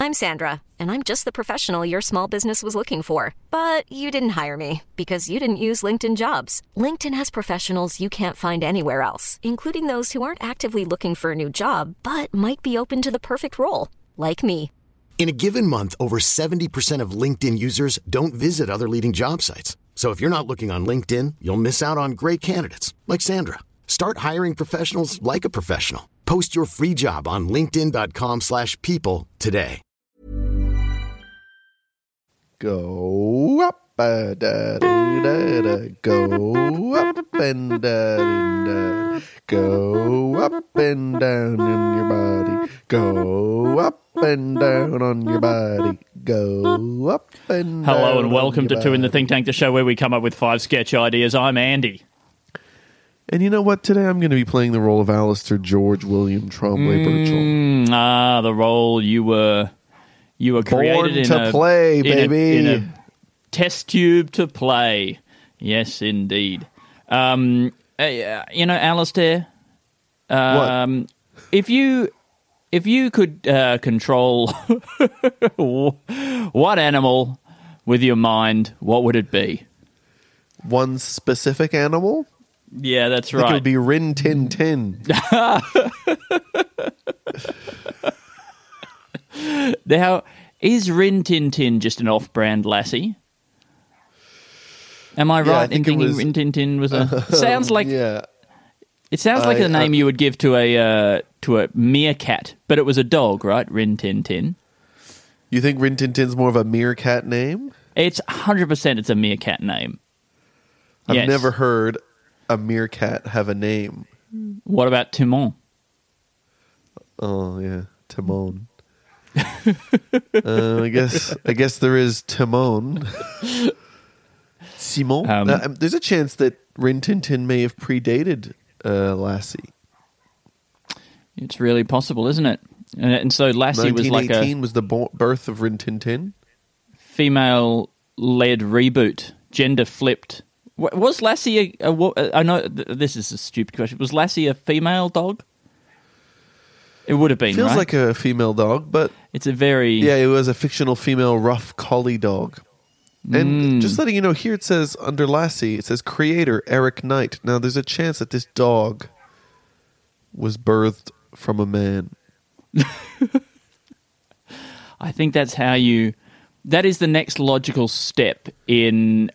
I'm Sandra, and I'm just the professional your small business was looking for. But you didn't hire me because you didn't use LinkedIn Jobs. LinkedIn has professionals you can't find anywhere else, including those who aren't actively looking for a new job, but might be open to the perfect role, like me. In a given month, over 70% of LinkedIn users don't visit other leading job sites. So if you're not looking on LinkedIn, you'll miss out on great candidates like Sandra. Start hiring professionals like a professional. Post your free job on linkedin.com/people today. Go up, da da da da. Go up and down, go up and down in your body. Go up and down on your body. Go up and down. Hello and welcome to Two in the Think Tank, the show where we come up with 5 sketch ideas. I'm Andy. And you know what? Today I'm going to be playing the role of Alistair George William Trombley Birchall. The role you were created Born to play, baby. in a test tube to play. Yes, indeed. Alistair. What? If you could control what animal with your mind, what would it be? One specific animal? Yeah, that's It right. would be Rin Tin Tin. Now, is Rin Tin Tin just an off-brand lassie? Am I right in thinking Rin Tin Tin was a... Sounds like... Yeah. It sounds like a name you would give to a meerkat, but it was a dog, right? Rin Tin Tin. You think Rin Tin Tin's more of a meerkat name? It's 100% it's a meerkat name. I've Yes. never heard a meerkat have a name. What about Timon? Oh, yeah. Timon. I guess there is Timon. Simon. There's a chance that Rin Tin Tin may have predated Lassie. It's really possible, isn't it? And so Lassie was like a 1918 was the birth of Rin Tin Tin. female-led reboot, gender-flipped. Was Lassie I know this is a stupid question. Was Lassie a female dog? It would have been, Feels right? like a female dog, but... It's a very... Yeah, it was a fictional female rough collie dog. And just letting you know, here it says, under Lassie, it says creator Eric Knight. Now, there's a chance that this dog was birthed from a man. I think that's how you... That is the next logical step in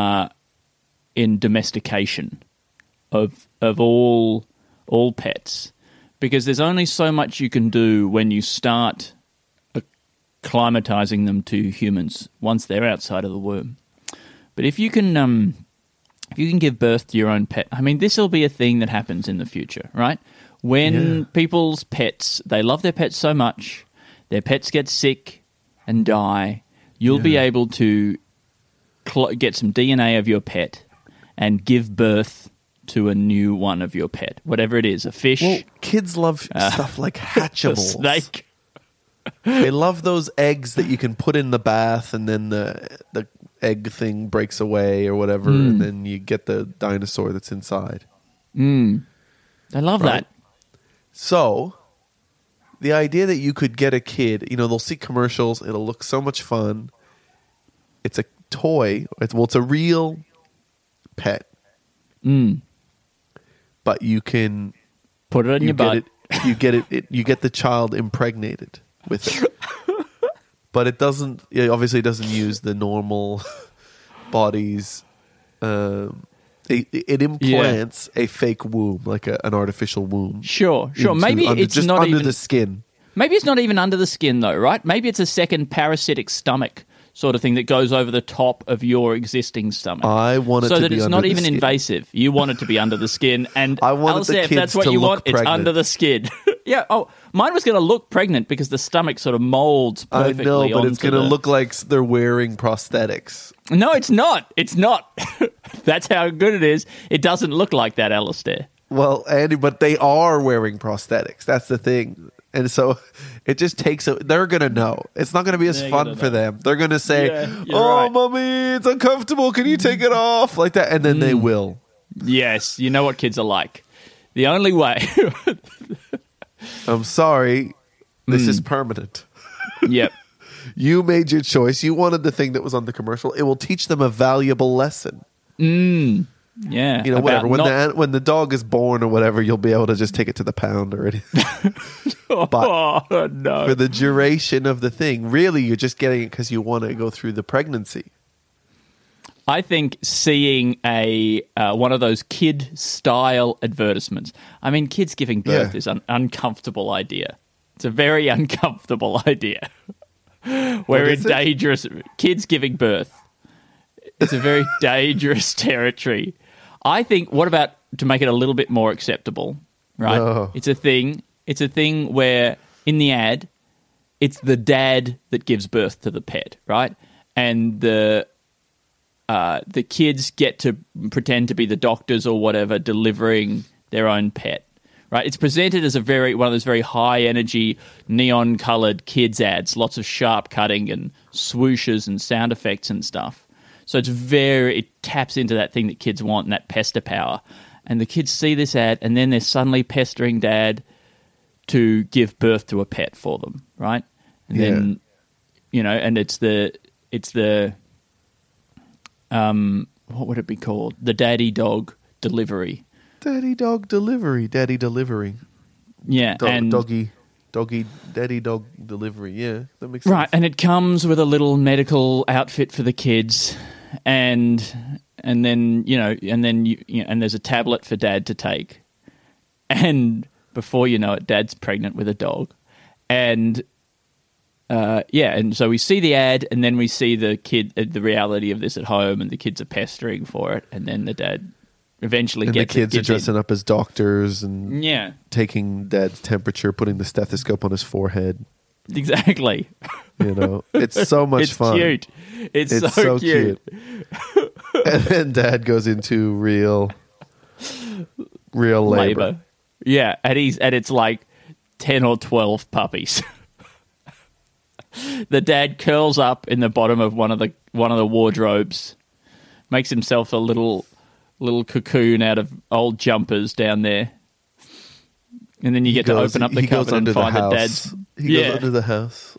domestication of all pets, because there's only so much you can do when you start acclimatizing them to humans once they're outside of the womb. But if you can give birth to your own pet, I mean, this will be a thing that happens in the future, right? When people's pets, they love their pets so much, their pets get sick and die, you'll be able to get some DNA of your pet and give birth to a new one of your pet, whatever it is, a fish. Well, kids love stuff like Hatchimals. A snake. They love those eggs that you can put in the bath and then the egg thing breaks away or whatever, and then you get the dinosaur that's inside. They love that. So, the idea that you could get a kid, they'll see commercials, it'll look so much fun. It's a toy. It's a real pet. But you can put it in your butt. You get the child impregnated with it. But it doesn't. It obviously doesn't use the normal bodies. It implants a fake womb, like an artificial womb. Sure. Maybe it's just not under even the skin. Maybe it's not even under the skin, though, right? Maybe it's a second parasitic stomach sort of thing that goes over the top of your existing stomach. I want it so to that be it's under not the even skin. invasive. You want it to be under the skin, and I wanted Alistair, the if kids that's what to you look want, pregnant. it's under the skin. Yeah. Oh, mine was going to look pregnant because the stomach sort of molds perfectly. I know, but it's onto going to look like they're wearing prosthetics. No, it's not. It's not. That's how good it is. It doesn't look like that, Alistair. Well, Andy, but they are wearing prosthetics. That's the thing. And so it just takes they're going to know. It's not going to be as fun for them. They're going to say, right. Mommy, it's uncomfortable. Can you take it off? Like that. And then they will. Yes. You know what kids are like. The only way. I'm sorry. This is permanent. Yep. You made your choice. You wanted the thing that was on the commercial. It will teach them a valuable lesson. Yeah. You know, whatever. When the dog is born or whatever, you'll be able to just take it to the pound or anything. But no. for the duration of the thing, really, you're just getting it because you want to go through the pregnancy. I think seeing a one of those kid-style advertisements. I mean, kids giving birth is an uncomfortable idea. It's a very uncomfortable idea. We're in dangerous... Kids giving birth. It's a very dangerous territory. I think, what about to make it a little bit more acceptable, right? No. It's a thing where, in the ad, it's the dad that gives birth to the pet, right? And the kids get to pretend to be the doctors or whatever delivering their own pet, right? It's presented as one of those very high-energy, neon-coloured kids ads, lots of sharp cutting and swooshes and sound effects and stuff. So it taps into that thing that kids want and that pester power. And the kids see this ad and then they're suddenly pestering dad to give birth to a pet for them, right? And then, you know, and it's the what would it be called? The daddy dog delivery. Daddy dog delivery. Daddy delivery. Yeah. Daddy dog delivery. Yeah, that makes sense. Right, and it comes with a little medical outfit for the kids, and then and there's a tablet for dad to take, and before you know it, dad's pregnant with a dog, and and so we see the ad, and then we see the reality of this at home, and the kids are pestering for it, and then the dad eventually and gets the kids it, are dressing up as doctors and taking dad's temperature, putting the stethoscope on his forehead. Exactly. You know, it's so much fun. Cute. It's so cute. And then dad goes into real labor. Yeah, and it's like 10 or 12 puppies. The dad curls up in the bottom of one of the wardrobes, makes himself a little cocoon out of old jumpers down there, and then you get to open up the cupboard and find that dad's. He goes under the house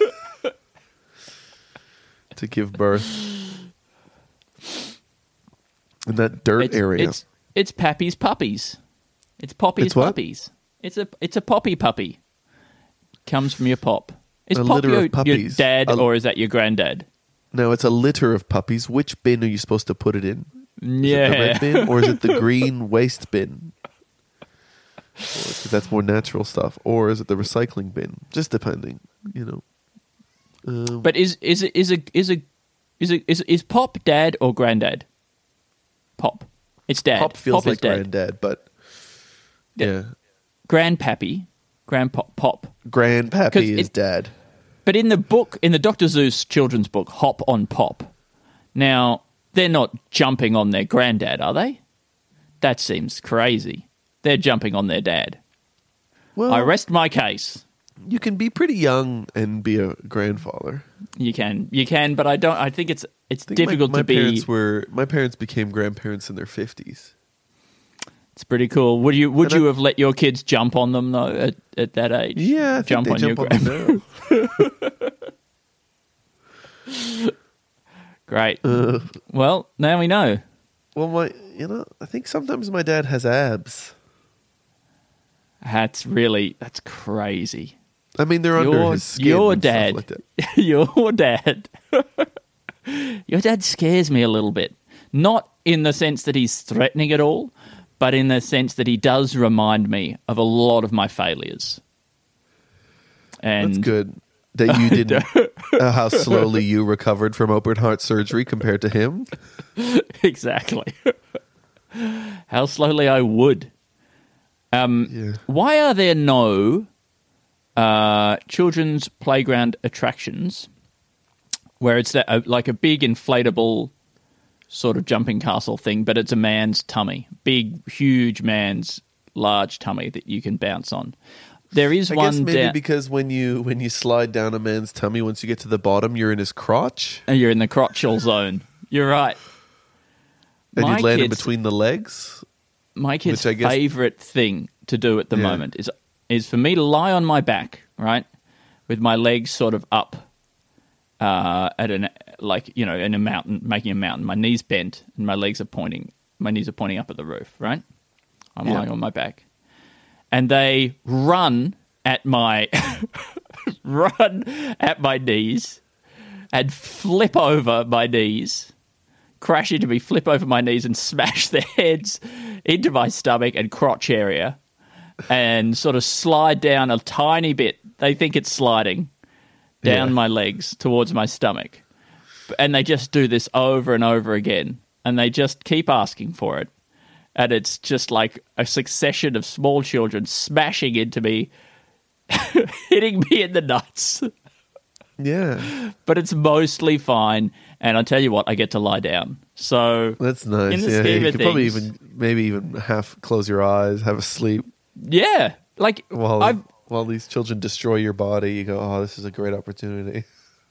to give birth in that dirt area. It's Pappy's puppies. It's Poppy's puppies. It's a Poppy puppy. Comes from your pop. Is Poppy your dad or is that your granddad? No, it's a litter of puppies. Which bin are you supposed to put it in? Is it the red bin or is it the green waste bin? That's more natural stuff. Or is it the recycling bin? Just depending, you know. But is Pop dad or granddad? Pop. It's dad. Pop feels like dad. granddad, but yeah. Grandpappy. Pop. Grandpappy is dad. But in the book, in the Dr. Zeus children's book, Hop on Pop, now they're not jumping on their granddad, are they? That seems crazy. They're jumping on their dad. Well, I rest my case. You can be pretty young and be a grandfather. You can, but I don't. I think it's difficult to be. My parents became grandparents in their 50s. It's pretty cool. Would you have let your kids jump on them though at that age? Yeah, I think they jump on them now. Great. Well, now we know. Well, I think sometimes my dad has abs. That's crazy. I mean, they're under his skin. Your and dad. stuff like that. Your dad. Your dad scares me a little bit. Not in the sense that he's threatening at all, but in the sense that he does remind me of a lot of my failures. And that's good. That you didn't... how slowly you recovered from open heart surgery compared to him? Exactly. How slowly I would. Why are there no children's playground attractions where it's like a big inflatable sort of jumping castle thing, but it's a man's tummy, big, huge man's large tummy that you can bounce on? There is one. I guess maybe because when you slide down a man's tummy, once you get to the bottom, you're in his crotch. And you're in the crotchal zone. You're right. And you'd land in between the legs. My kid's favorite thing to do at the moment is for me to lie on my back, right, with my legs sort of up, in a mountain, making a mountain. My knees bent and my knees are pointing up at the roof, right? I'm lying on my back. And they run at my knees and flip over my knees, crash into me, flip over my knees and smash their heads into my stomach and crotch area and sort of slide down a tiny bit. They think it's sliding down my legs towards my stomach. And they just do this over and over again. And they just keep asking for it. And it's just like a succession of small children smashing into me, hitting me in the nuts. Yeah. But it's mostly fine. And I tell you what, I get to lie down. So that's nice. In the scheme you of could probably things, maybe even half close your eyes, have a sleep. Yeah. Like while these children destroy your body, you go, oh, this is a great opportunity.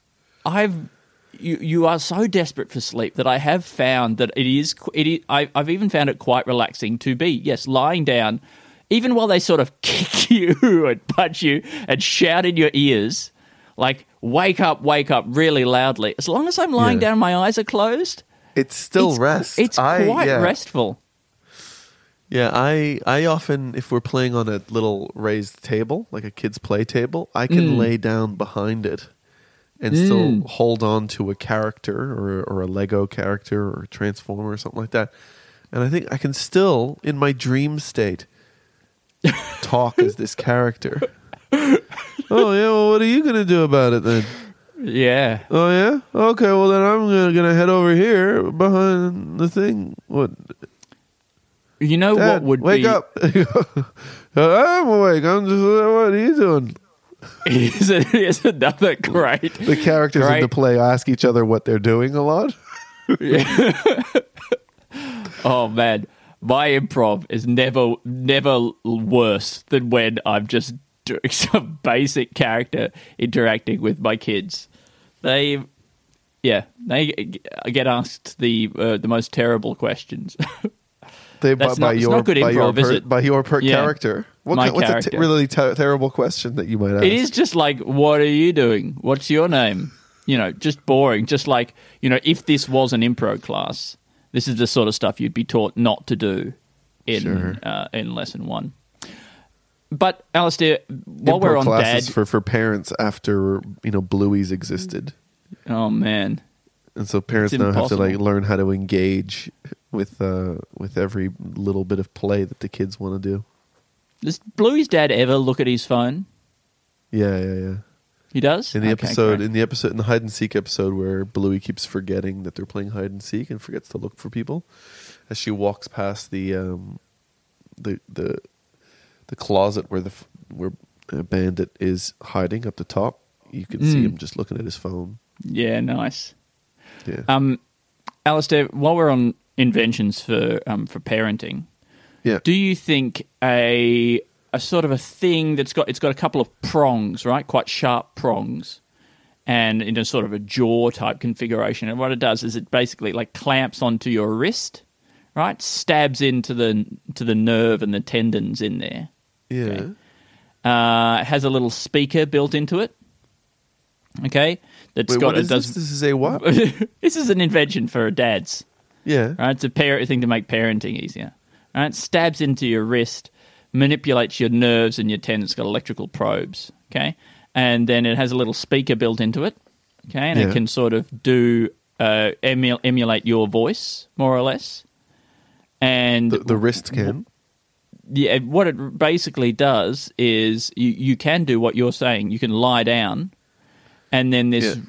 You are so desperate for sleep that I have found that I've even found it quite relaxing to be, yes, lying down, even while they sort of kick you and punch you and shout in your ears, like, wake up really loudly. As long as I'm lying down, my eyes are closed. It's still rest. It's quite restful. Yeah, I often, if we're playing on a little raised table, like a kid's play table, I can lay down behind it and still hold on to a character or a Lego character or a Transformer or something like that. And I think I can still, in my dream state, talk as this character. Oh, yeah, well, what are you going to do about it then? Yeah. Oh, yeah? Okay, well, then I'm going to head over here behind the thing. What? You know Dad, what would wake up. I'm awake. I'm just, what are you doing? Here's another great. The characters in the play ask each other what they're doing a lot. Oh, man. My improv is never worse than when I'm just doing some basic character interacting with my kids. They get asked the most terrible questions. It's not good improv, is it? By your character. What's character. A really terrible question that you might ask? It is just like, what are you doing? What's your name? Just boring. Just like, if this was an improv class, this is the sort of stuff you'd be taught not to do in lesson 1. But, Alistair, while we're on classes Dad... for parents after, Bluey's existed. Oh, man. And so parents now have to learn how to engage with every little bit of play that the kids want to do. Does Bluey's dad ever look at his phone? Yeah. He does? In the hide and seek episode where Bluey keeps forgetting that they're playing hide and seek and forgets to look for people, as she walks past the closet where Bandit is hiding up the top, you can see him just looking at his phone. Yeah, nice. Yeah. Alistair, while we're on inventions for parenting, do you think a sort of a thing that's got a couple of prongs, right? Quite sharp prongs, and in a sort of a jaw type configuration. And what it does is it basically like clamps onto your wrist, right? Stabs into the nerve and the tendons in there. Yeah. Okay? It has a little speaker built into it. Okay. This is a what? This is an invention for dads. Yeah. Right. It's a thing to make parenting easier. Right. Stabs into your wrist, manipulates your nerves and your tendons. It's got electrical probes. Okay. And then it has a little speaker built into it. Okay. And it can sort of do emulate your voice more or less. And the wrist can. Yeah. What it basically does is you can do what you're saying. You can lie down. And then this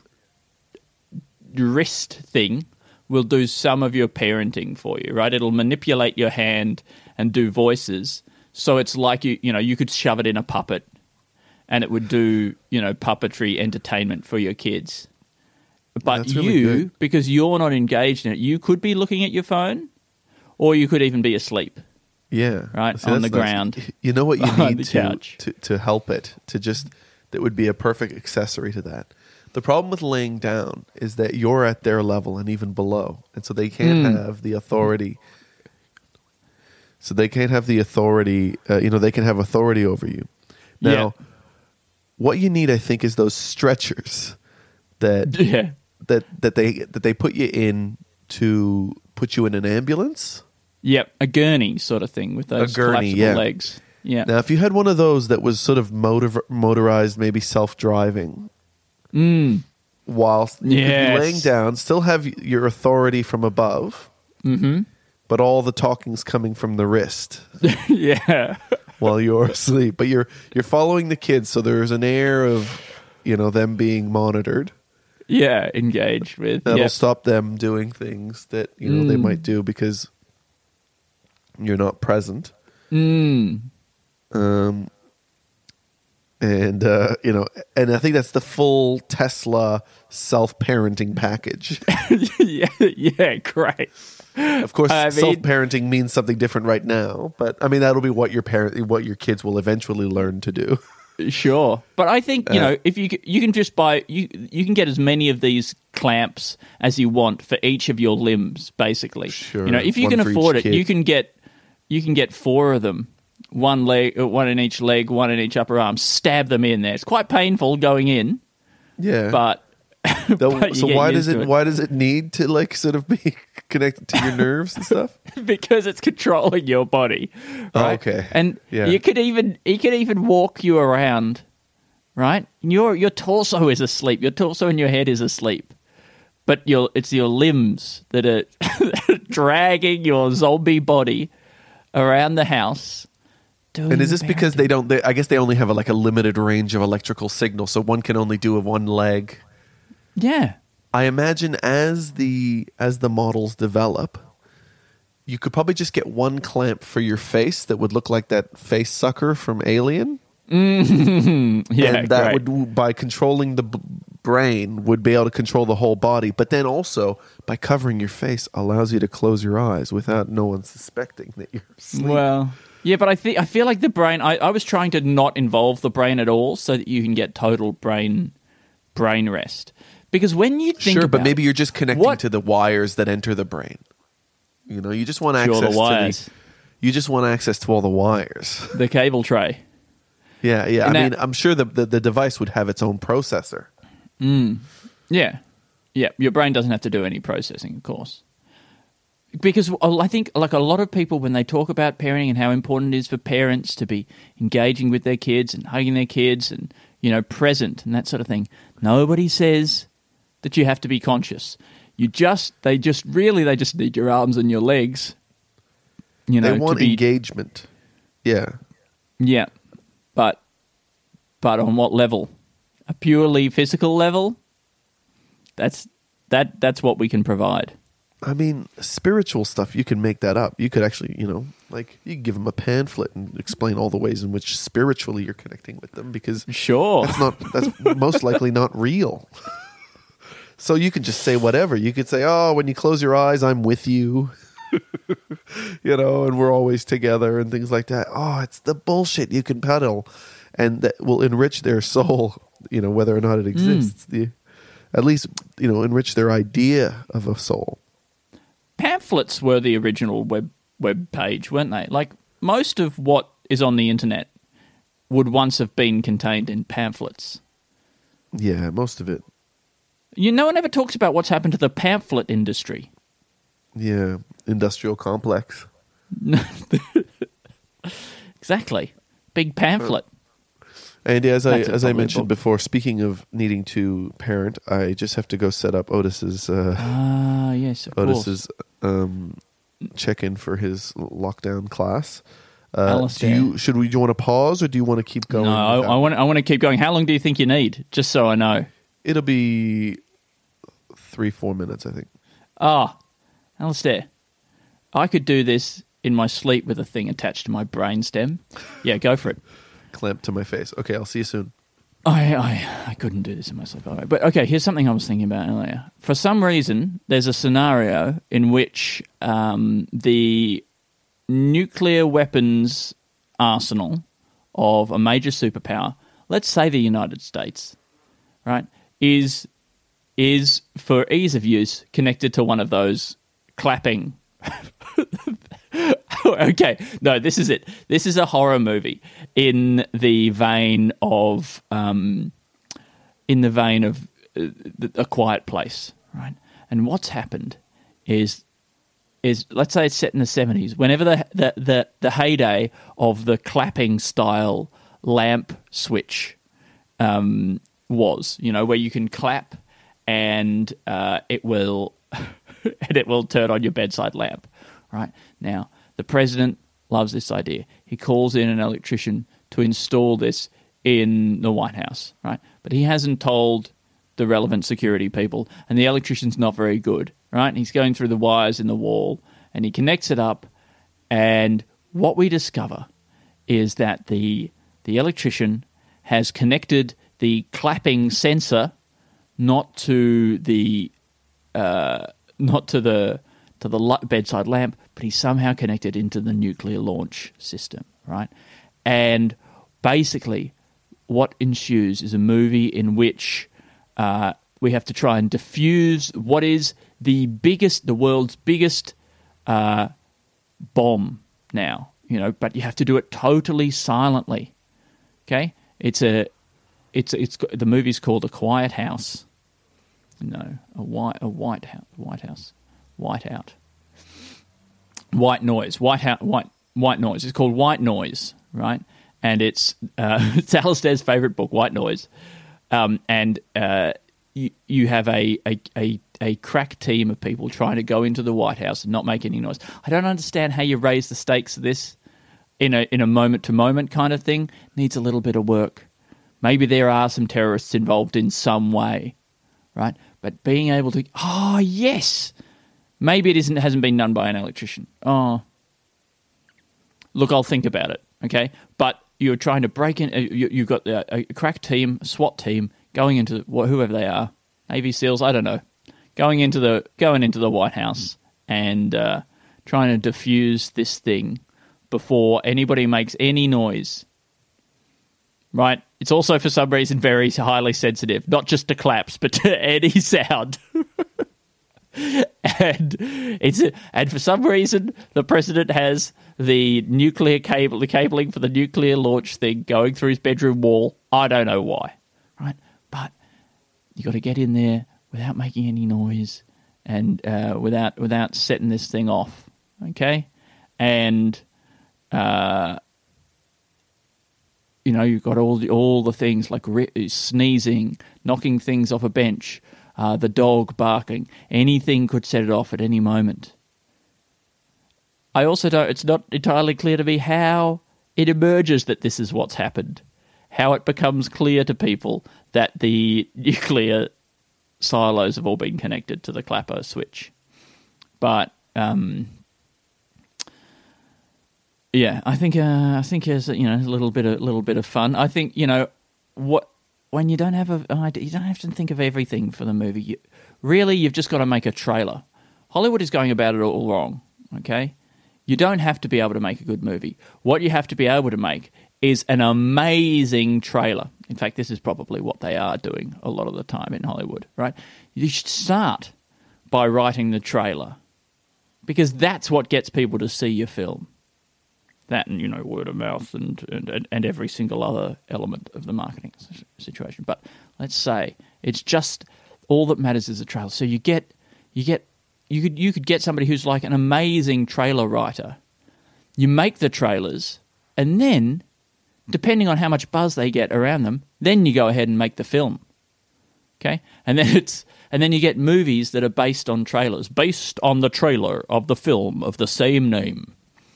wrist thing will do some of your parenting for you, right? It'll manipulate your hand and do voices. So it's like you could shove it in a puppet and it would do, puppetry entertainment for your kids. But that's really good. Because you're not engaged in it, you could be looking at your phone or you could even be asleep. Yeah. Right? See, on the ground. You know what you need couch. to help it, that would be a perfect accessory to that. The problem with laying down is that you're at their level and even below. And so they can't have the authority. So they can't have the authority, they can have authority over you. Now, what you need, I think, is those stretchers that Yeah. that they put you in to put you in an ambulance. Yep, a gurney sort of thing with those gurney, collapsible yeah. legs. Yeah. Now, if you had one of those that was sort of motorized, maybe self-driving, whilst you could Yes. be laying down, still have your authority from above, but all the talking's coming from the wrist Yeah. while you're asleep. But you're following the kids, so there's an air of them being monitored. Yeah, engaged with. That'll Yep. stop them doing things that they might do because you're not present. And and I think that's the full Tesla self-parenting package. yeah, great. Of course, I mean- self-parenting means something different right now, but I mean that'll be what your kids will eventually learn to do. Sure, but I think if you can just buy you can get as many of these clamps as you want for each of your limbs, basically. Sure, If you one can for afford each it, kid. you can get 4 of them, one in each leg, one in each upper arm. Stab them in there. It's quite painful going in, Yeah, but but you so get why used does to it why does it need to like sort of be connected to your nerves and stuff? because it's controlling your body. Oh, Right? okay. And Yeah. he could even walk you around, right? Your torso is asleep. Your torso and your head is asleep. But it's your limbs that are dragging your zombie body around the house. And is this because I guess they only have a limited range of electrical signal, so one can only do one leg. Yeah. I imagine as the models develop, you could probably just get one clamp for your face that would look like that face sucker from Alien. Yeah, And that great. would, by controlling the brain, would be able to control the whole body. But then also, by covering your face, allows you to close your eyes without no one suspecting that you're asleep. Well, yeah, but I feel like the brain. I was trying to not involve the brain at all, so that you can get total brain rest. Because when you think Sure, but about maybe you're just connecting what- to the wires that enter the brain. You just want Sure, access the wires. to you just want access to all the wires. the cable tray. Yeah. And I that- mean, I'm sure the device would have its own processor. Yeah. Your brain doesn't have to do any processing, of course. Because I think, like a lot of people, when they talk about parenting and how important it is for parents to be engaging with their kids and hugging their kids and present and that sort of thing, nobody says that you have to be conscious. They just need your arms and your legs. They want to be, engagement. Yeah. Yeah, but on what level? A purely physical level? That's what we can provide. I mean, spiritual stuff, you can make that up. You could actually, you can give them a pamphlet and explain all the ways in which spiritually you're connecting with them, because Sure. that's most likely not real. So you can just say whatever. You could say, "Oh, when you close your eyes, I'm with you." And we're always together and things like that. Oh, it's the bullshit you can peddle, and that will enrich their soul, whether or not it exists. At least, enrich their idea of a soul. Pamphlets were the original web page, weren't they? Like, most of what is on the internet would once have been contained in pamphlets. Yeah, most of it. No one ever talks about what's happened to the pamphlet industry. Yeah, industrial complex. Exactly. Big pamphlet. And as That's I probably mentioned a book. before, speaking of needing to parent, I just have to go set up Otis's Yes, of course. Otis's check-in for his lockdown class. Alistair. Do you want to pause, or do you want to keep going? No, I want to keep going. How long do you think you need? Just so I know. It'll be 3-4 minutes, I think. Alistair, I could do this in my sleep with a thing attached to my brainstem. Yeah, go for it. Clamped to my face. Okay, I'll see you soon. I couldn't do this in my sleep. But okay, here's something I was thinking about earlier. For some reason, there's a scenario in which the nuclear weapons arsenal of a major superpower, let's say the United States, right, is for ease of use connected to one of those clapping. Okay, no, this is it. This is a horror movie in the vein of A Quiet Place, right? And what's happened is let's say it's set in the 70s. Whenever the heyday of the clapping style lamp switch was, where you can clap and it will turn on your bedside lamp, right? Now, the president loves this idea. He calls in an electrician to install this in the White House, right? But he hasn't told the relevant security people, and the electrician's not very good, right? He's going through the wires in the wall, and he connects it up, and what we discover is that the electrician has connected the clapping sensor not to the bedside lamp, but he somehow connected into the nuclear launch system, right? And basically, what ensues is a movie in which we have to try and defuse what is the world's biggest bomb now, but you have to do it totally silently. Okay, the movie's called A Quiet House. No, White House. White Noise. White Noise. It's called White Noise, right? And it's Alistair's favourite book, White Noise. And you have a crack team of people trying to go into the White House and not make any noise. I don't understand how you raise the stakes of this in a moment-to-moment kind of thing. Needs a little bit of work. Maybe there are some terrorists involved in some way, right? But being able to... Oh, yes! Maybe it hasn't been done by an electrician. Oh. Look, I'll think about it, okay? But you're trying to break in... You've got a crack team, a SWAT team, going into whoever they are, Navy SEALs, I don't know, going into the White House and trying to defuse this thing before anybody makes any noise, right? It's also, for some reason, very highly sensitive, not just to claps, but to any sound. And for some reason, the president has the cabling for the nuclear launch thing going through his bedroom wall. I don't know why, right? But you got to get in there without making any noise and without setting this thing off, okay? And you've got all the things like sneezing, knocking things off a bench, the dog barking. Anything could set it off at any moment. I also don't. It's not entirely clear to me how it emerges that this is what's happened. How it becomes clear to people that the nuclear silos have all been connected to the clapper switch. But yeah, I think there's a little bit of fun. I think when you don't have you don't have to think of everything for the movie. You've just got to make a trailer. Hollywood is going about it all wrong. Okay, you don't have to be able to make a good movie. What you have to be able to make is an amazing trailer. In fact, this is probably what they are doing a lot of the time in Hollywood, right? You should start by writing the trailer because that's what gets people to see your film. That and, word of mouth and every single other element of the marketing situation. But let's say it's just all that matters is the trailer. So you could get somebody who's like an amazing trailer writer. You make the trailers and then, depending on how much buzz they get around them, then you go ahead and make the film. Okay? And then you get movies that are based on trailers, based on the trailer of the film of the same name.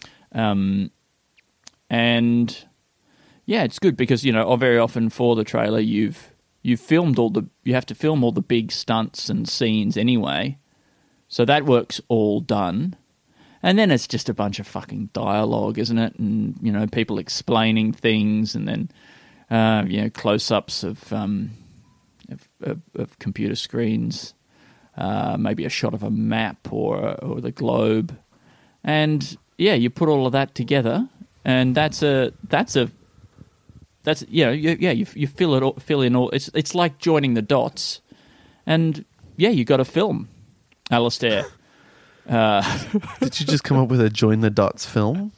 And yeah, it's good because, very often for the trailer you've filmed you have to film all the big stunts and scenes anyway. So that work's all done. And then it's just a bunch of fucking dialogue, isn't it? And, people explaining things and then, close-ups of computer screens, maybe a shot of a map or the globe. And, yeah, you put all of that together and you fill in all, it's like joining the dots. And, yeah, you got a film, Alistair. Did you just come up with a join the dots film?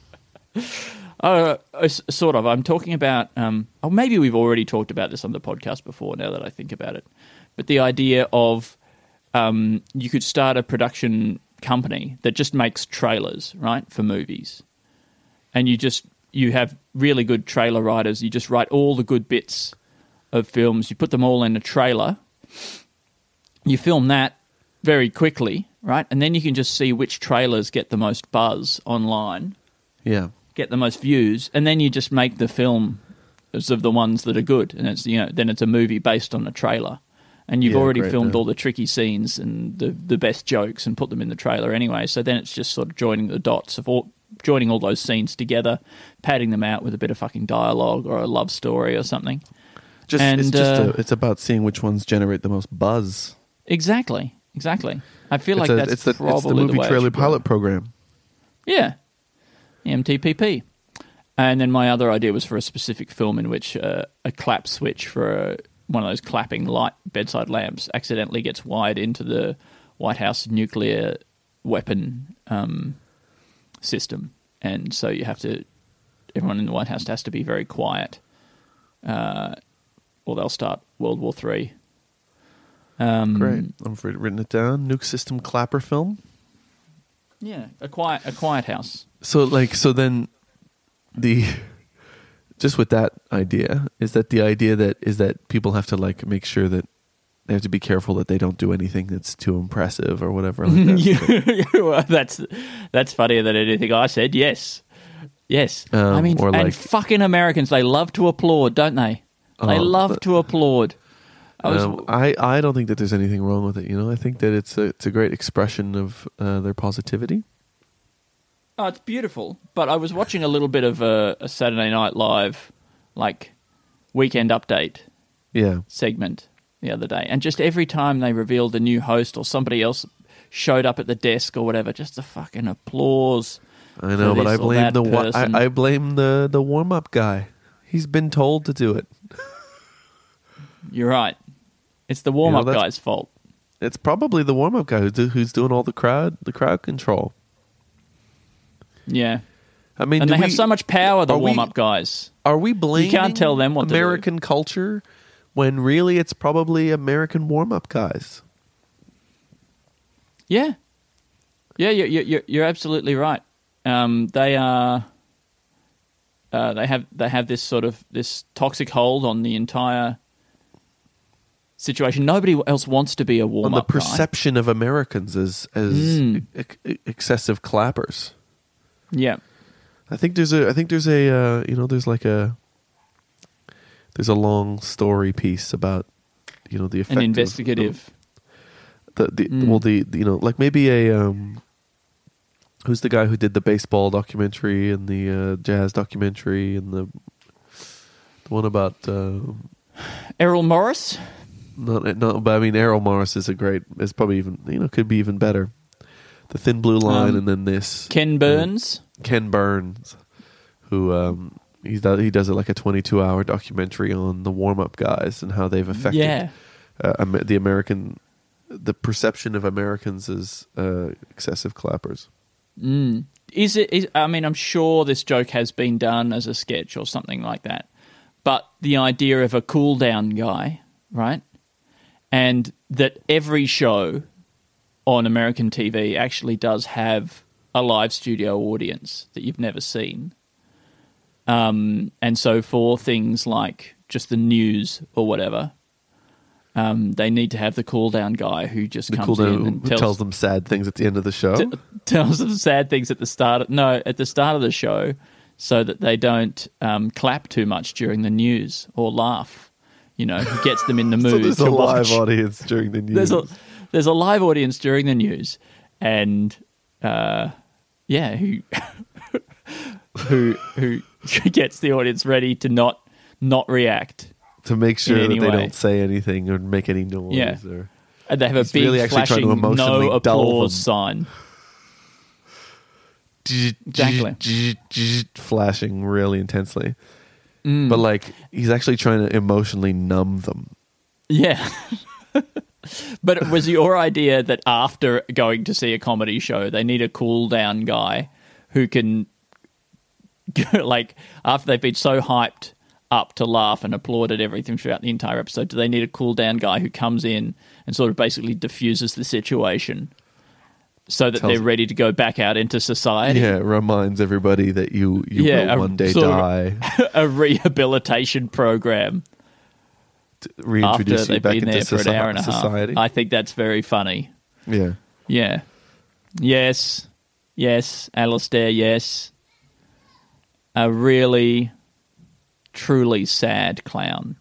Sort of. I'm talking about maybe we've already talked about this on the podcast before now that I think about it, but the idea of you could start a production company that just makes trailers, right, for movies. And you have really good trailer writers. You just write all the good bits of films. You put them all in a trailer. You film that very quickly, right? And then you can just see which trailers get the most buzz online. Yeah. Get the most views, and then you just make the film of the ones that are good, and it's then it's a movie based on a trailer, and you've already filmed all the tricky scenes and the best jokes and put them in the trailer anyway. So then it's just sort of joining the dots of joining all those scenes together, padding them out with a bit of fucking dialogue or a love story or something. It's about seeing which ones generate the most buzz. Exactly. I feel like that's probably it's the movie way trailer pilot program. Yeah. MTPP. And then my other idea was for a specific film in which a clap switch for one of those clapping light bedside lamps accidentally gets wired into the White House nuclear weapon system. And so everyone in the White House has to be very quiet or they'll start World War III. Great. I've written it down. Nuke system clapper film. Yeah, a quiet house. So then just with that idea, is that people have to like make sure that they have to be careful that they don't do anything that's too impressive or whatever like that. Well, that's funnier than anything I said. Yes. I mean, and fucking Americans, they love to applaud, don't they? They love to applaud. I don't think that there's anything wrong with it. I think that it's a great expression of their positivity. Oh, it's beautiful. But I was watching a little bit of a Saturday Night Live, like, weekend update segment the other day. And just every time they revealed a new host or somebody else showed up at the desk or whatever, just the fucking applause. I know, but I blame the warm-up guy. He's been told to do it. You're right. It's the warm-up guy's fault. It's probably the warm-up guy who's doing all the crowd control. Yeah. I mean, and they have so much power, the warm-up guys. Are we blaming you can't tell them what American culture when really it's probably American warm-up guys? Yeah. Yeah, you're absolutely right. They are. They have this sort of this toxic hold on the entire situation. Nobody else wants to be a warm-up on the perception guy. Of Americans as excessive clappers. Yeah, I think there's a long story piece about the effect an investigative. Maybe a who's the guy who did the baseball documentary and the jazz documentary and the one about Errol Morris. No, but I mean Errol Morris is probably even could be even better. The Thin Blue Line and then this Ken Burns. Ken Burns, who he does like a 22-hour documentary on the warm-up guys and how they've affected the perception of Americans as excessive clappers. Is it? I mean, I'm sure this joke has been done as a sketch or something like that. But the idea of a cool down guy, right? And that every show on American TV actually does have a live studio audience that you've never seen. And so for things like just the news or whatever, they need to have the cool down guy who just comes in and tells them sad things at the end of the show. Tells them sad things at the start of the show, so that they don't clap too much during the news or laugh. Who gets them in the mood. So there's to a watch. Live audience during the news. There's a live audience during the news, and who gets the audience ready to not react. To make sure that they don't say anything or make any noise. Yeah. And they have a big really flashing no applause sign. Exactly. Flashing really intensely. But he's actually trying to emotionally numb them. Yeah. But was your idea that after going to see a comedy show, they need a cool down guy who can, after they've been so hyped up to laugh and applaud at everything throughout the entire episode? Do they need a cool-down guy who comes in and sort of basically diffuses the situation so that they're ready to go back out into society? Yeah, it reminds everybody that you will one day die. A rehabilitation program. Reintroduce after you they've back been into there for an hour and a society. half. I think that's very funny. Yeah. Yeah. Yes. Yes. Alistair, yes. A really, truly sad clown.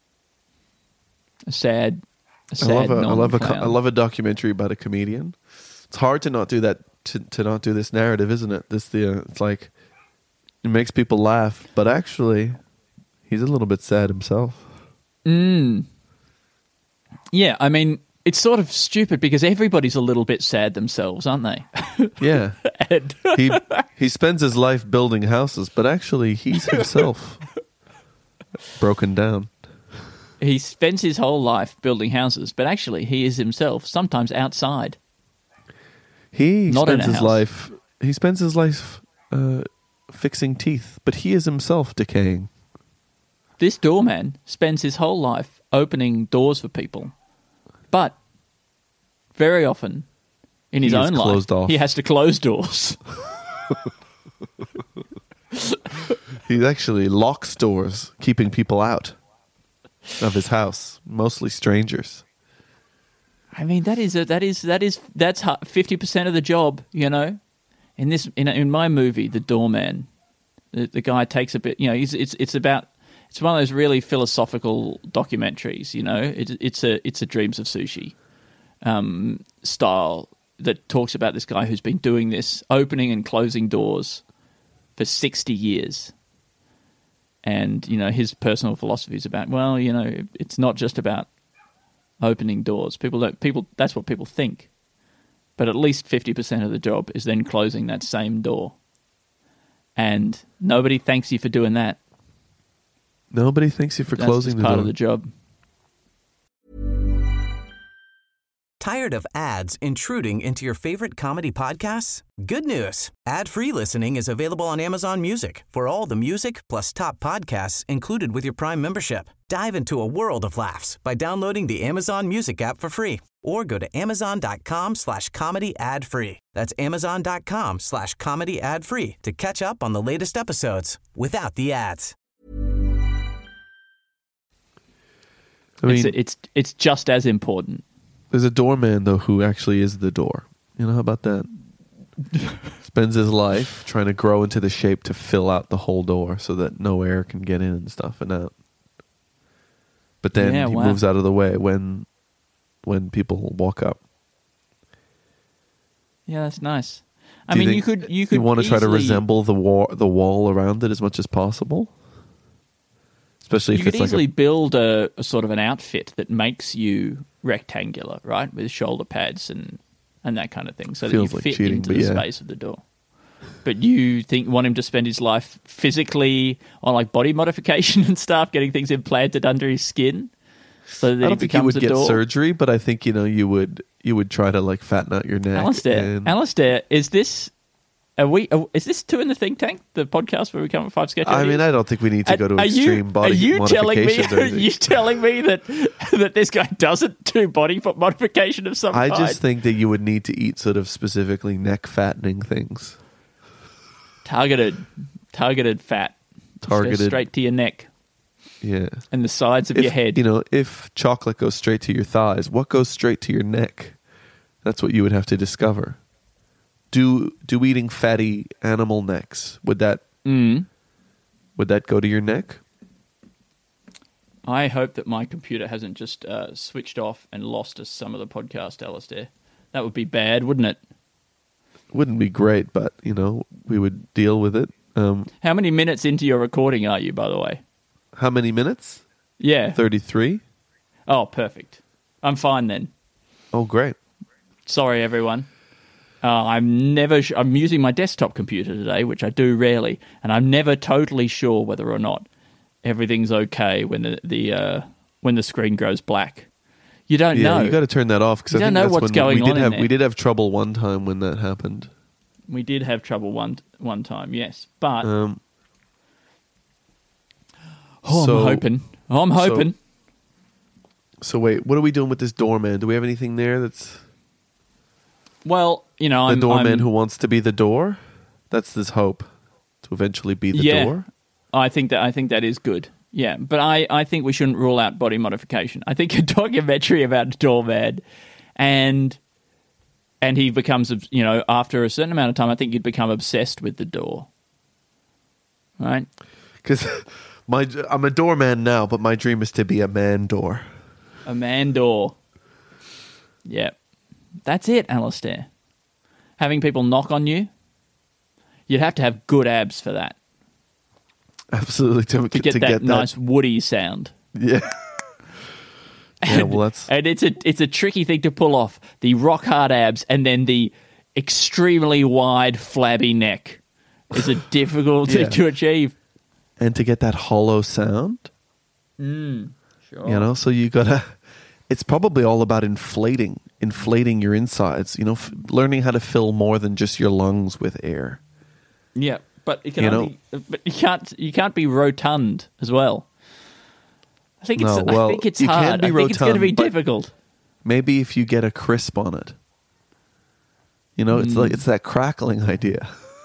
A sad I love non-clown. a documentary about a comedian. It's hard to not do that, to not do this narrative, isn't it? It's like, it makes people laugh, but actually, he's a little bit sad himself. Yeah, I mean, it's sort of stupid because everybody's a little bit sad themselves, aren't they? Yeah. And He spends his life building houses, but actually he's himself broken down. he spends his whole life building houses, but actually he is himself sometimes outside. He Not in spends a his house. life. He spends his life fixing teeth, but he is himself decaying. This doorman spends his whole life opening doors for people, but very often in his He is own life, closed off. he has to close doors. He actually locks doors, keeping people out of his house, mostly strangers. I mean, that's 50% of the job, you know. In my movie, The Doorman, the guy takes a bit, you know, it's one of those really philosophical documentaries, you know. It's a Dreams of Sushi style that talks about this guy who's been doing this, opening and closing doors for 60 years. And, you know, his personal philosophy is about, well, you know, it's not just about opening doors. That's what people think. But at least 50% of the job is then closing that same door. And nobody thanks you for doing that. Nobody thanks you for That's closing just the part door. of the job. Tired of ads intruding into your favorite comedy podcasts? Good news. Ad-free listening is available on Amazon Music for all the music plus top podcasts included with your Prime membership. Dive into a world of laughs by downloading the Amazon Music app for free or go to amazon.com/comedy ad-free. That's amazon.com/comedy ad-free to catch up on the latest episodes without the ads. I mean, It's just as important. there's a doorman, though, who actually is the door. You know, how about that? Spends his life trying to grow into the shape to fill out the whole door so that no air can get in and stuff and out. But then he moves out of the way when people walk up. Yeah, that's nice. Do you think you want to try to resemble the wall around it as much as possible? Especially if you could it's easily like build a sort of an outfit that makes you rectangular, right, with shoulder pads and that kind of thing, so that you Feels like fit cheating, into but the yeah. space of the door. But you want him to spend his life physically on like body modification and stuff, getting things implanted under his skin, so that I he don't think you becomes would a get door. surgery, but I think you would try to like fatten out your neck. Alistair, is this? Is this Two in the Think Tank, the podcast where we come up with 5 sketch I ideas? mean, I don't think we need to go to extreme body modifications. Are you telling me that this guy doesn't do body modification of some kind? I just think that you would need to eat sort of specifically neck fattening things. Targeted fat. Targeted. Goes straight to your neck Yeah. and the sides of your head. You know, if chocolate goes straight to your thighs, what goes straight to your neck? That's what you would have to discover. Do eating fatty animal necks, would that go to your neck? I hope that my computer hasn't just switched off and lost us some of the podcast, Alistair. That would be bad, wouldn't it? Wouldn't be great, but we would deal with it. How many minutes into your recording are you, by the way? How many minutes? Yeah. 33. Oh, perfect. I'm fine then. Oh, great. Sorry, everyone. I'm using my desktop computer today, which I do rarely, and I'm never totally sure whether or not everything's okay when the screen goes black. You don't know. You got to turn that off because I think know that's what's when going on in there. we did have trouble one time when that happened. We did have trouble one time, yes, but Oh, So- I'm hoping. So wait, what are we doing with this doorman? Do we have anything there that's Well, you know, the I'm doorman who wants to be the door? That's his hope to eventually be the door. I think that is good. Yeah, but I think we shouldn't rule out body modification. I think a documentary about a doorman and he becomes, you know, after a certain amount of time, I think you'd become obsessed with the door. Right? Because I'm a doorman now, but my dream is to be a man door. A man door. Yeah. That's it, Alistair. Having people knock on you, you'd have to have good abs for that. Absolutely, To get that nice woody sound. Yeah. Yeah, well, that's And it's a tricky thing to pull off. The rock hard abs and then the extremely wide flabby neck is a difficult thing to achieve. and to get that hollow sound. Sure. You know, so you gotta. It's probably all about inflating your insides. You know, learning how to fill more than just your lungs with air. Yeah, but you can but you can't be rotund as well. I think it's No, well, I think it's you can hard. be I think it's going to be rotund, but- difficult. Maybe if you get a crisp on it. You know, it's that crackling idea.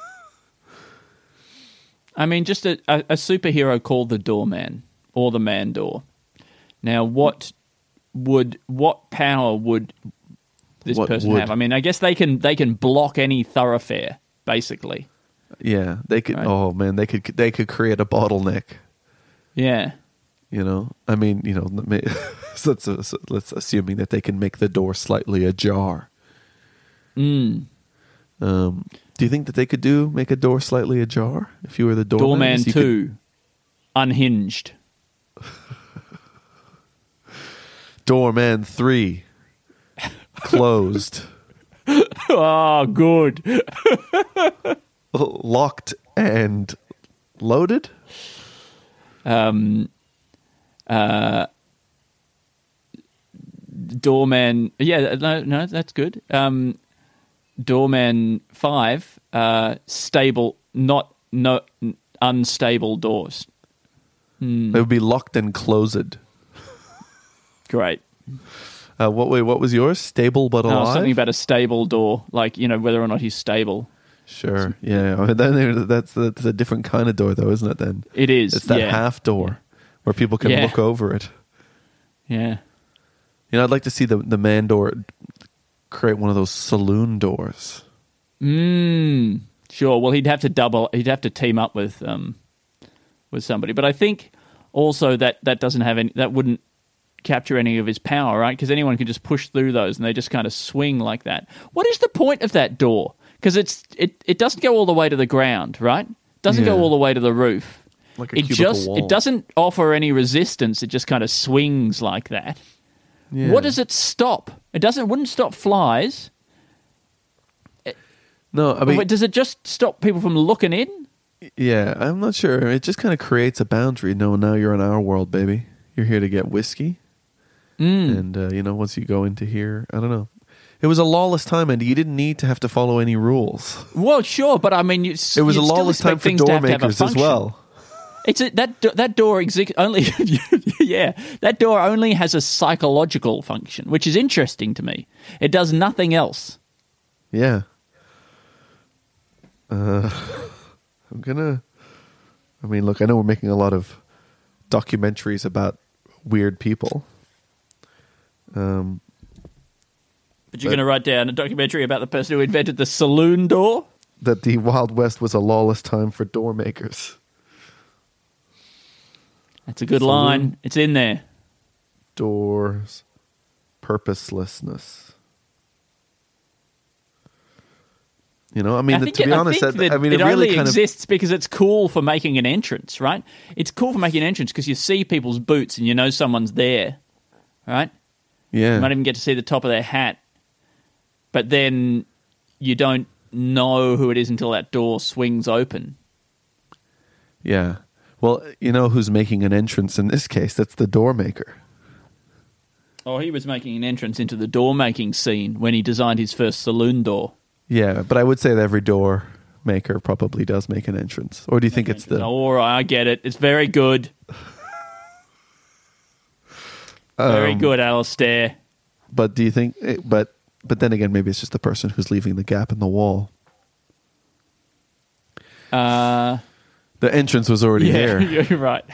I mean, just a superhero called the Doorman or the Man Door. Now, what power would this What person would? have? I mean, I guess they can block any thoroughfare, basically. Yeah, they could. Right. Oh man, they could create a bottleneck. Yeah. You know, I mean, you know, let's assuming that they can make the door slightly ajar. Do you think that they could make a door slightly ajar if you were the doorman? Doorman So you 2, unhinged. Doorman 3, closed, Oh, good. locked and loaded. Doorman, yeah, no, that's good. Doorman 5, stable, unstable doors. They would be locked and closed. Great. What was yours? Stable but alive? Something about a stable door, like, you know, whether or not he's stable. Sure. Yeah. I mean, then that's a different kind of door, though, isn't it? Then It is. it's that yeah. half door where people can Yeah. look over it. Yeah. You know, I'd like to see the man door create one of those saloon doors. Sure. Well, he'd have to team up with somebody. But I think also that doesn't have any, that wouldn't capture any of his power, right? Because anyone can just push through those and they just kind of swing like that. What is the point of that door? Because it doesn't go all the way to the ground, right? Doesn't go Yeah. all the way to the roof. Like a cubicle wall. It doesn't offer any resistance. It just kind of swings like that. Yeah. What does it stop? Wouldn't stop flies. No, I mean, Wait, does it just stop people from looking in? yeah, I'm not sure. It just kind of creates a boundary. No, now you're in our world, baby. You're here to get whiskey. And, you know, once you go into here, I don't know. It was a lawless time, and you didn't need to have to follow any rules. Well, sure, but I mean, It was a lawless time for door makers as well. That door exists only. Yeah, that door only has a psychological function, which is interesting to me. It does nothing else. Yeah. I mean, look, I know we're making a lot of documentaries about weird people. But you're going to write down a documentary about the person who invented the saloon door? That the Wild West was a lawless time for door makers. That's a good Saloon. line. It's in there. Doors, purposelessness. You know, I mean, to be honest, that it it really only kind of exists because it's cool for making an entrance, right? It's cool for making an entrance because you see people's boots and you know someone's there, right? yeah. You might even get to see the top of their hat, but then you don't know who it is until that door swings open. Yeah. Well, you know who's making an entrance in this case? That's the door maker. Oh, he was making an entrance into the door-making scene when he designed his first saloon door. Yeah, but I would say that every door maker probably does make an entrance. Or do you think it's the... All right, I get it. It's very good. Very good, Alistair. But do you think? But then again, maybe it's just the person who's leaving the gap in the wall. The entrance was already there. You're right.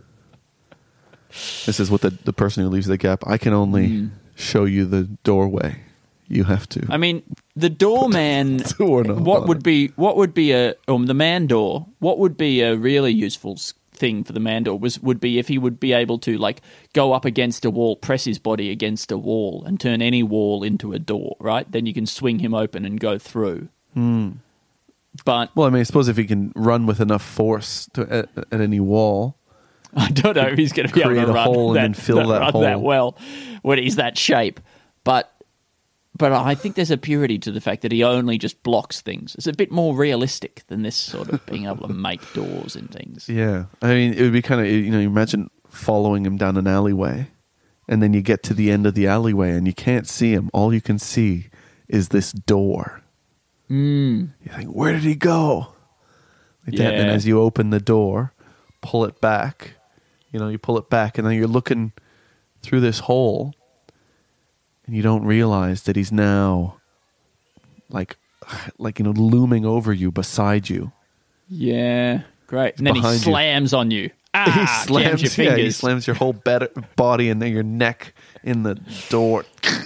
This is what the person who leaves the gap. I can only show you the doorway. You have to. I mean, the doorman. What would be the man door? What would be a really useful thing for the man door would be if he would be able to like go up against a wall, press his body against a wall, and turn any wall into a door. Right? Then you can swing him open and go through. But well, I mean, I suppose if he can run with enough force at any wall. I don't know if he's going to be able to run hole and then fill that hole that well when he's that shape. But I think there's a purity to the fact that he only just blocks things. It's a bit more realistic than this sort of being able to make doors and things. Yeah. I mean, it would be kind of, you imagine following him down an alleyway and then you get to the end of the alleyway and you can't see him. All you can see is this door. You think, where did he go? Like that. And as you open the door, pull it back, you pull it back and then you're looking through this hole and you don't realize that he's now like looming over you, beside you. Yeah, great. And then he slams on you. He slams your fingers. He slams your whole body and then your neck in the door.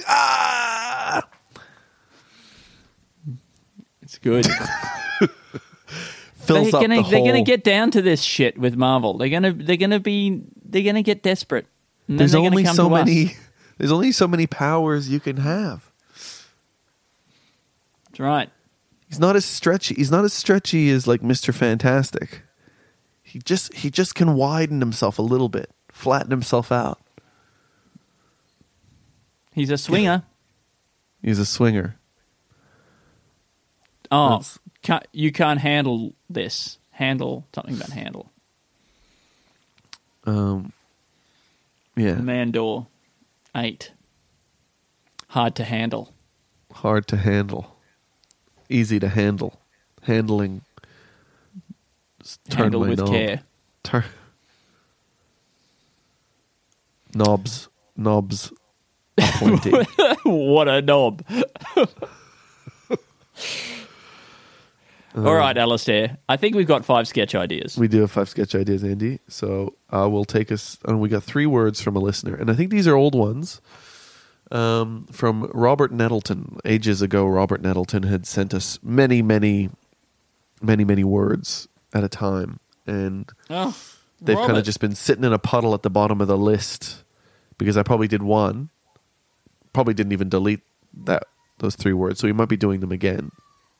It's good. Fills up the hole. They're gonna get down to this shit with Marvel. They're gonna get desperate. And then There's only so many. There's only so many powers you can have. That's right. He's not as stretchy. He's not as stretchy as like Mr. Fantastic. He just can widen himself a little bit, flatten himself out. He's a swinger. He's a swinger. Oh, you can't handle this. Handle something about handle. Yeah. The man door. 8. Hard to handle. Hard to handle. Easy to handle. Handling. Handle with care. Knobs. Appointing. What a knob. All right, Alistair. I think we've got 5 sketch ideas. We do have 5 sketch ideas, Andy. So we'll take us... And we got 3 words from a listener. And I think these are old ones. From Robert Nettleton. Ages ago, Robert Nettleton had sent us many, many, many, many words at a time. And they've kind of just been sitting in a puddle at the bottom of the list. Because I probably did one. Probably didn't even delete those 3 words. So we might be doing them again.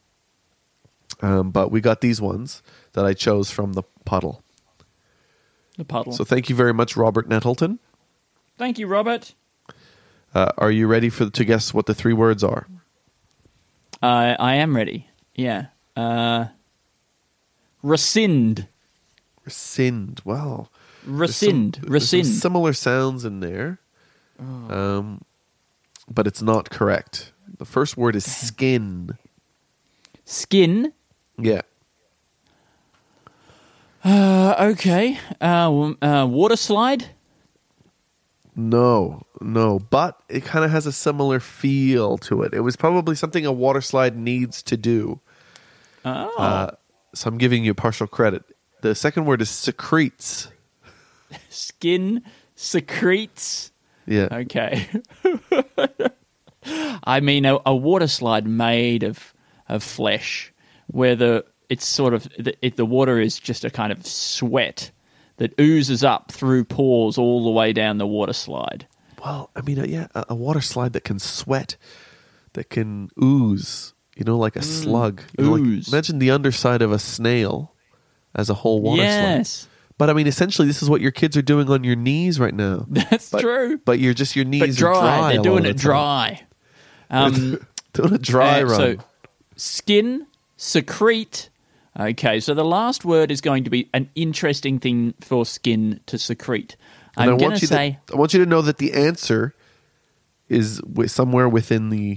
But we got these ones that I chose from the puddle. The puddle. So thank you very much, Robert Nettleton. Thank you, Robert. Are you ready to guess what the 3 words are? I am ready. Yeah. Rescind. Rescind. Wow. Rescind. There's some similar sounds in there. But it's not correct. The first word is skin. Skin? Yeah. Okay. Water slide? No, but it kind of has a similar feel to it. It was probably something a water slide needs to do. Oh. So I'm giving you partial credit. The second word is secretes. Skin secretes? Yeah. Okay. I mean, a water slide made of flesh, where the water is just a kind of sweat that oozes up through pores all the way down the water slide. Well, I mean, a water slide that can sweat, that can ooze, like a slug. Ooze. Imagine the underside of a snail as a whole water slide. But I mean, essentially, this is what your kids are doing on your knees right now. That's true. But your knees are dry. They're doing it dry. Doing a dry run. So, skin, secrete. Okay, so the last word is going to be an interesting thing for skin to secrete. I'm going to say... I want you to know that the answer is somewhere within the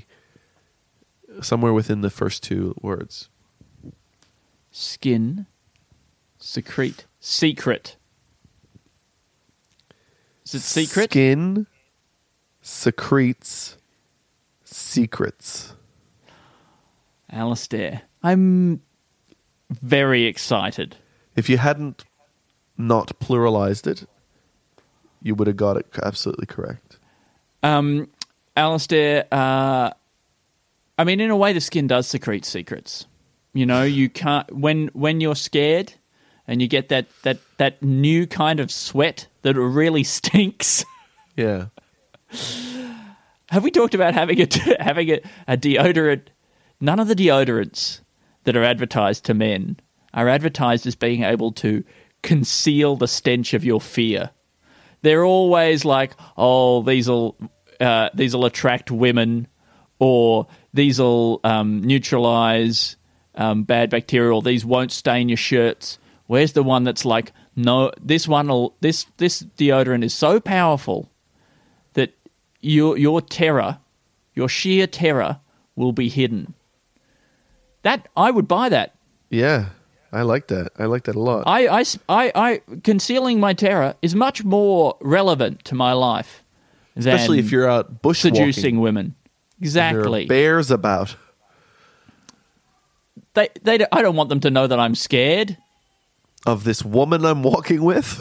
first 2 words. Skin, secrete, secret. Is it secret? Skin, secretes secrets. Alistair, I'm very excited. If you hadn't not pluralized it, you would have got it absolutely correct. Alistair, I mean, in a way, the skin does secrete secrets. You know, you can't when you're scared and you get that new kind of sweat that really stinks. Yeah. Have we talked about having a deodorant? None of the deodorants that are advertised to men are advertised as being able to conceal the stench of your fear. They're always like, oh, these'll attract women, or these'll neutralize bad bacteria, or these won't stain your shirts. Where's the one that's like, no, this deodorant is so powerful that your terror, your sheer terror, will be hidden. That I would buy that. Yeah, I like that. I like that a lot. I concealing my terror is much more relevant to my life, especially if you're out bushwalking, seducing women. Exactly. There are bears about. I don't want them to know that I'm scared of this woman I'm walking with.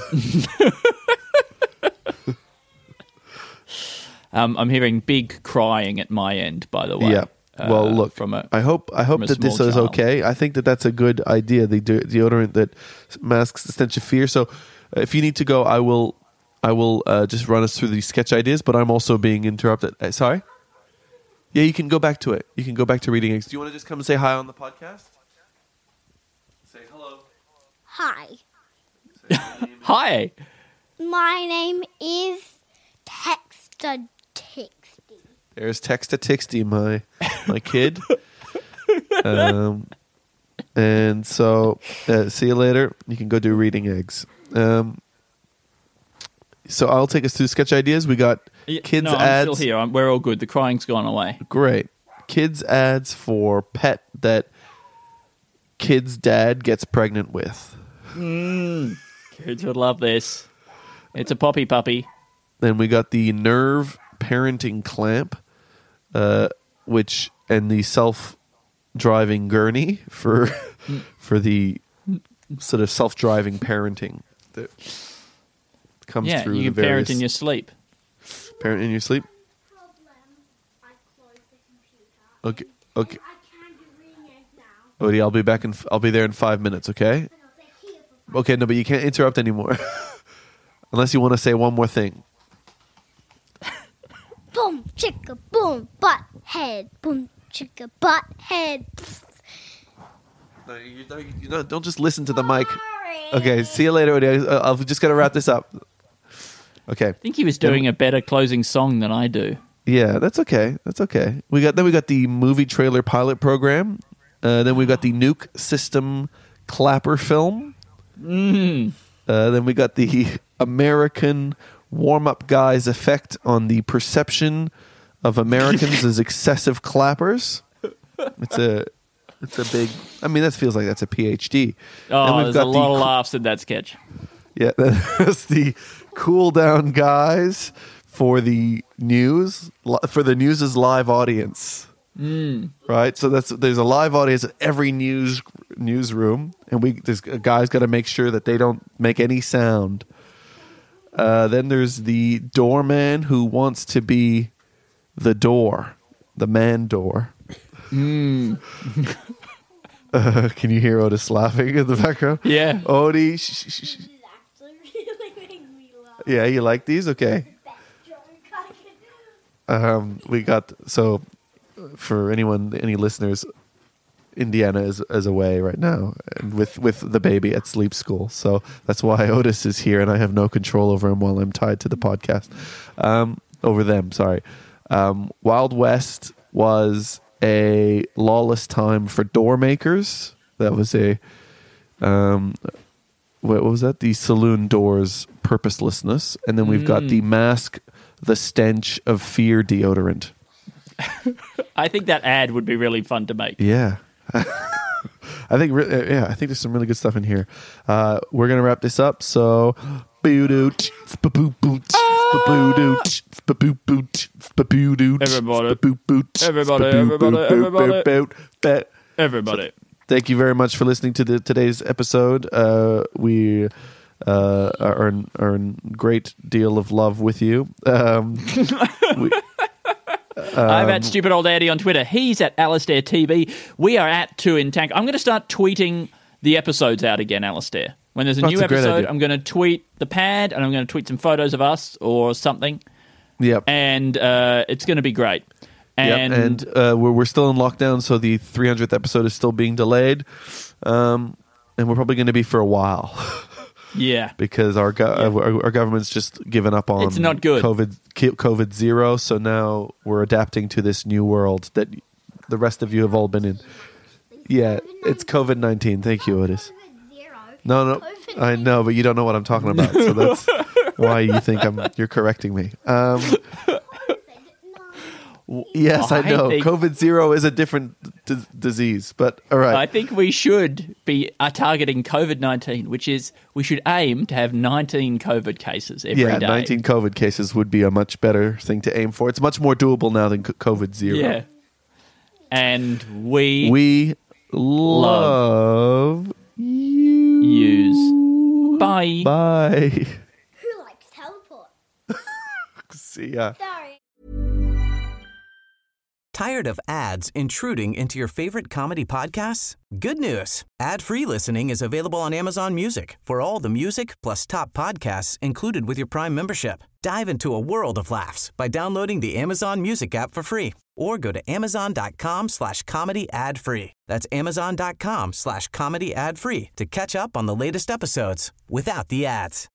I'm hearing big crying at my end, by the way. Yeah. Well, look. I hope that this is okay. I think that's a good idea. The deodorant that masks the stench of fear. So, if you need to go, I will just run us through these sketch ideas. But I'm also being interrupted. Sorry. Yeah, you can go back to it. You can go back to reading eggs. Do you want to just come and say hi on the podcast? Say hello. Hi. Hi. My name is Texta Tixty. There's Texta Tixty, my kid. And so, see you later. You can go do reading eggs. So I'll take us through sketch ideas. We got kids ads. I'm still here. We're all good. The crying's gone away. Great. Kids ads for pet that kid's dad gets pregnant with. Kids would love this. It's a poppy puppy. Then we got the Nerve parenting clamp, which and the self-driving gurney for the sort of self-driving parenting that comes through. You can parent in your sleep. Parent in your sleep. Okay. Okay. Odie, I'll be back I'll be there in 5 minutes. Okay. Okay. No, but you can't interrupt anymore, unless you want to say one more thing. Boom, chicka, boom, butt head. Boom, chicka, butt head. No, you don't just listen to the mic. Okay, see you later, Odie. I've just got to wrap this up. Okay. I think he was doing a better closing song than I do. Yeah, that's okay. That's okay. We got the movie trailer pilot program. Then we got the nuke system clapper film. Then we got the American warm-up guys effect on the perception of Americans as excessive clappers. It's a big. I mean, that feels like that's a PhD. Oh, there's a lot of laughs in that sketch. Yeah, that's the cool down guys for the news, for the news's live audience. Right? So there's a live audience at every newsroom, and there's a guy's got to make sure that they don't make any sound. Then there's the doorman who wants to be the door, the man door. Can you hear Otis laughing in the background? Yeah. Odie. Really make me laugh. Yeah, you like these? Okay. We got, so for any listeners, Indiana is away right now and with the baby at sleep school. So that's why Otis is here and I have no control over him while I'm tied to the podcast. Over them, sorry. Wild West was a lawless time for door makers. That was what was that? The saloon doors purposelessness. And then we've got the mask, the stench of fear deodorant. I think that ad would be really fun to make. Yeah. I think there's some really good stuff in here. We're going to wrap this up. So, Everybody. Thank you very much for listening to today's episode. We are in great deal of love with you. I'm at Stupid Old Andy on Twitter. He's at Alistair TV. We are at 2 in Tank. I'm going to start tweeting the episodes out again, Alistair. When there's a new episode, I'm going to tweet the pad, and I'm going to tweet some photos of us or something. Yep. And it's going to be great. And, we're still in lockdown, so the 300th episode is still being delayed. And we're probably going to be for a while. Yeah. Because our government's just given up on it's not good. COVID zero, so now we're adapting to this new world that the rest of you have all been in. Yeah, it's COVID-19. Thank you, Otis. No, I know, but you don't know what I'm talking about, so that's why you think you're correcting me. Yes, I know. COVID zero is a different disease, but all right. I think we should be targeting COVID-19, which is we should aim to have 19 COVID cases every day. 19 COVID cases would be a much better thing to aim for. It's much more doable now than COVID zero. Yeah. And we love yous. Bye. Bye. Who likes teleport? See ya. Sorry. Tired of ads intruding into your favorite comedy podcasts? Good news. Ad-free listening is available on Amazon Music for all the music plus top podcasts included with your Prime membership. Dive into a world of laughs by downloading the Amazon Music app for free or go to amazon.com/comedy ad-free. That's amazon.com/comedy ad-free to catch up on the latest episodes without the ads.